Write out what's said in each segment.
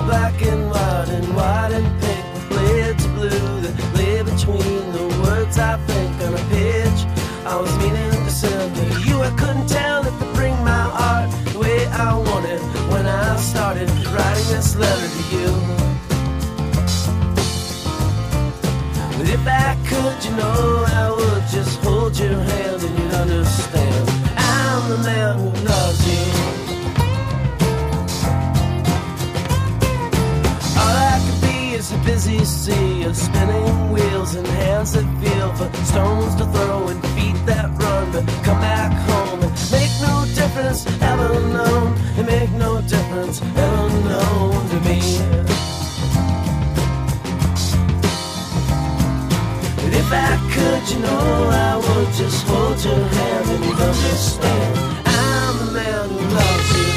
black and white and pink, with blades of blue that lay between the words I think on a page. I was meaning to send to you. I couldn't tell if to bring my art the way I wanted when I started writing this letter to you. But if I could, you know, I would just hold your hand and you'd understand. I'm the man who loves you. All I could be is a busy sea of spinning wheels and hands that feel for stones to throw and feet that run but come back home and make no difference ever known. It make no difference ever known to me. But if I could, you know, I would just hold your hand and you'd understand. I'm the man who loves you.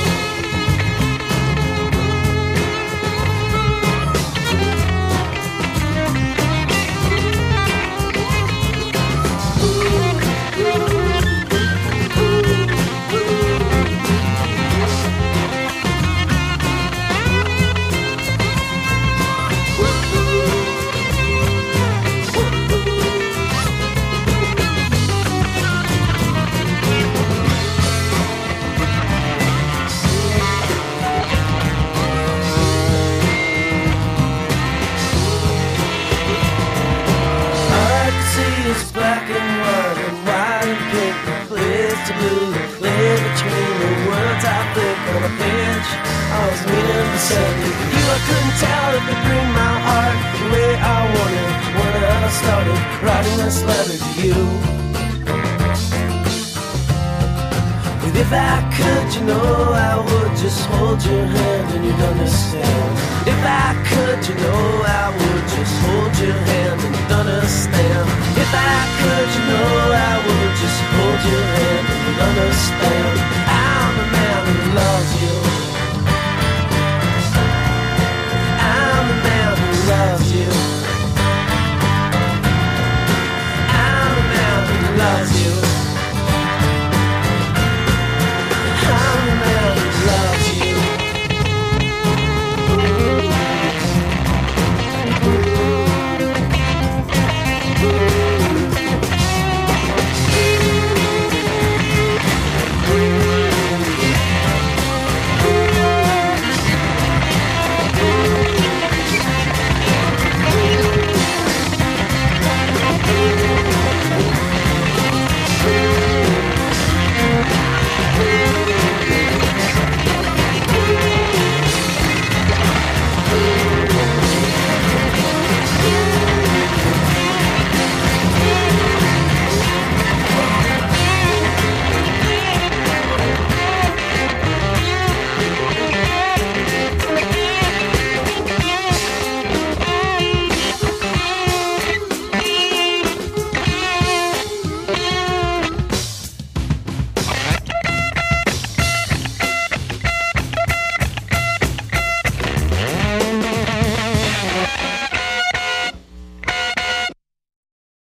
It's black and white and pink, blades of blue, lay between the words I think on a page. I was meaning to send to you. I couldn't tell if to bring my heart the way I wanted when I started writing this letter to you. But if I could, you know, I would just hold your hand and you'd understand. If I could, you know, I would just hold your hand and you'd understand. If I could, you know, I would just hold your